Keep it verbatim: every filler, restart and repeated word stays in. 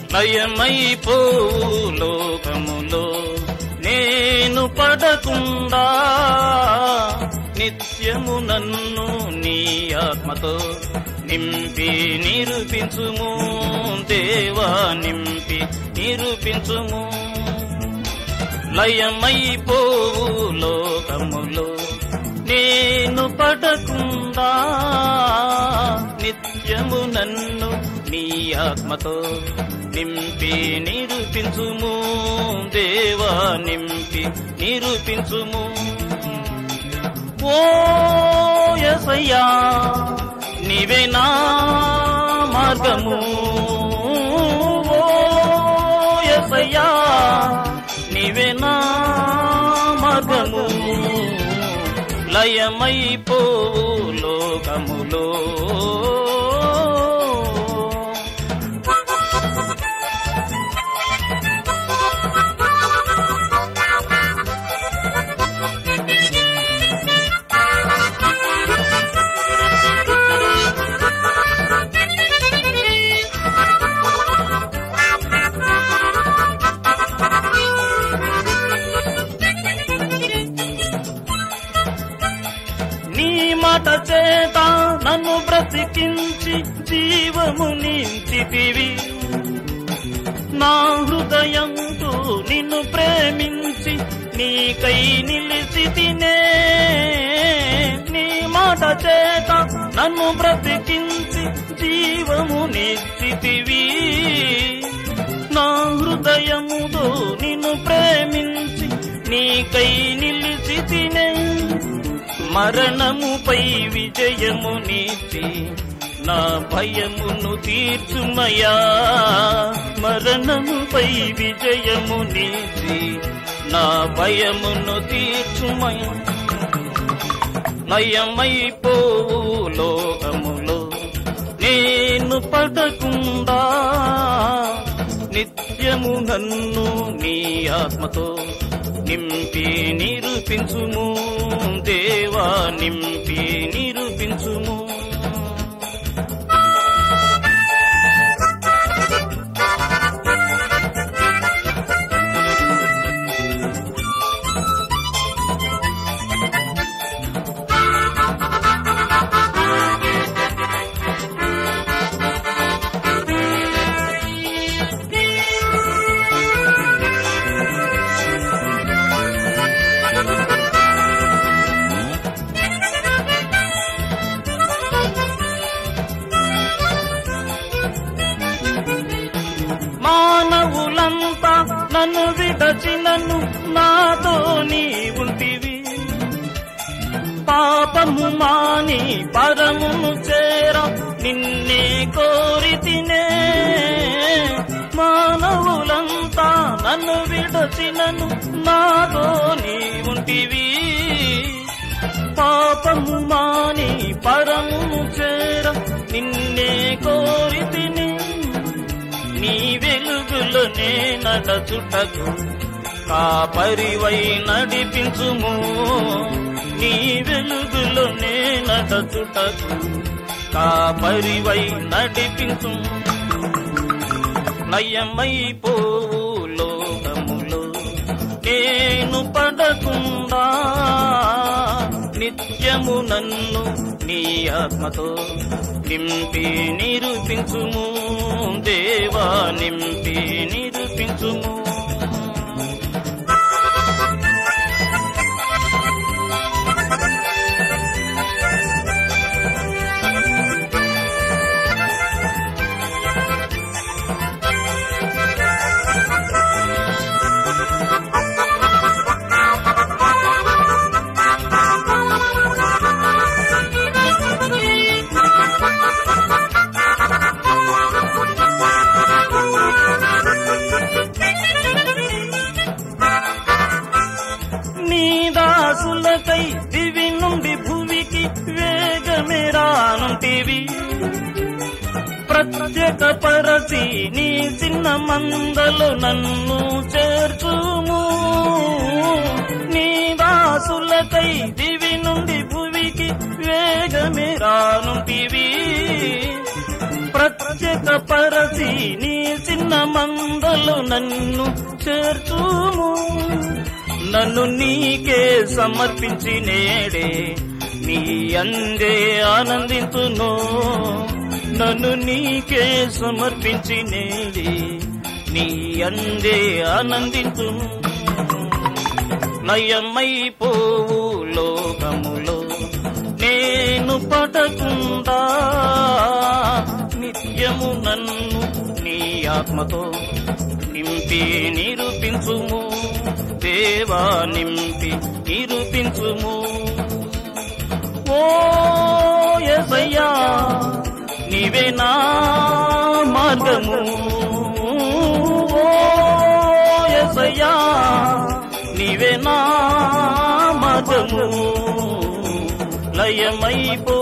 లయమైపోవు లోకములో నేను పడకుండా నిత్యము నన్ను నీ ఆత్మతో నింపి నిరూపించుము దేవా నింపి నిరూపించుము. లయమైపోవు లోకములో నేను పడకుండా నిత్యము నన్ను నీ ఆత్మతో నింపి నిరూపించుము దేవా నింపి నిరూపించుము. ఓ యేసయ్యా నీవే నా మార్గము, ఓ యేసయ్యా నీవే నా మార్గము. లయమైపోవు లోకములో మాట చేత నన్ను బ్రతికించి జీవము నించితివి. నా హృదయంతో నిన్ను ప్రేమించి నీకై నిలిచితినే. నీ మాట చేత నన్ను బ్రతికించి జీవము నించితివి. నా హృదయముతో నిన్ను ప్రేమించి నీకై నిలిచితినే. మరణముపై విజయము నీతి నా భయమును తీర్చుమయా. మరణముపై విజయము నీతి నా భయమును తీర్చుమయా. లయమైపోవు లోకములో నేను పడకుండా నిత్యము నన్ను నీ ఆత్మతో నింపి నిరూపించుము దేవా నింపి నిరూపించుము. మానవులంతా నన్ను విడచినను నాతో నీ ఉంటివి. పాపము మాని పరమును చేర నిన్నే కోరితినే. మానవులంతా నన్ను విడచినను నాతో నీ ఉంటివి. పాపము మాని పరమును చేర నిన్నే కోరితినే. నీ వెలుగులోనే నడచుటకు కాపరివై నడిపించుము. నీ వెలుగులోనే నడచుటకు కాపరివై నడిపించుము. లయమైపోవు లోకములో నేను పడకుండా నిత్యము నన్ను నీ ఆత్మతో నింపి నిరూపించుము దేవా నింపి నిరూపించుము. దాసులకై దివి నుండి భూమికి వేగమే రానుంటివి. ప్రత్యేక పరచి నీ చిన్న మందలో నన్ను చేర్చుము. నీ దాసులకై దివి నుండి భూమికి వేగమే రానుంటివి. ప్రత్యేక పరచి నీ చిన్న చిన్న మందలు నన్ను చేర్చుము. నన్ను నీకే సమర్పించి నేడే నీ అందే ఆనందింతును. నన్ను నీకే సమర్పించి నేడే నీ అందే ఆనందింతును. నయమైపోవు లోకములో నేను పడకుండా నిత్యము నన్ను నీ ఆత్మతో నింపి నిరూపించుము. దేవా నింపి నిరూపించుము. ఓ యేసయ్యా నీవే నా మార్గము. ఓ యేసయ్యా నీవే నా మార్గము. లయమైపో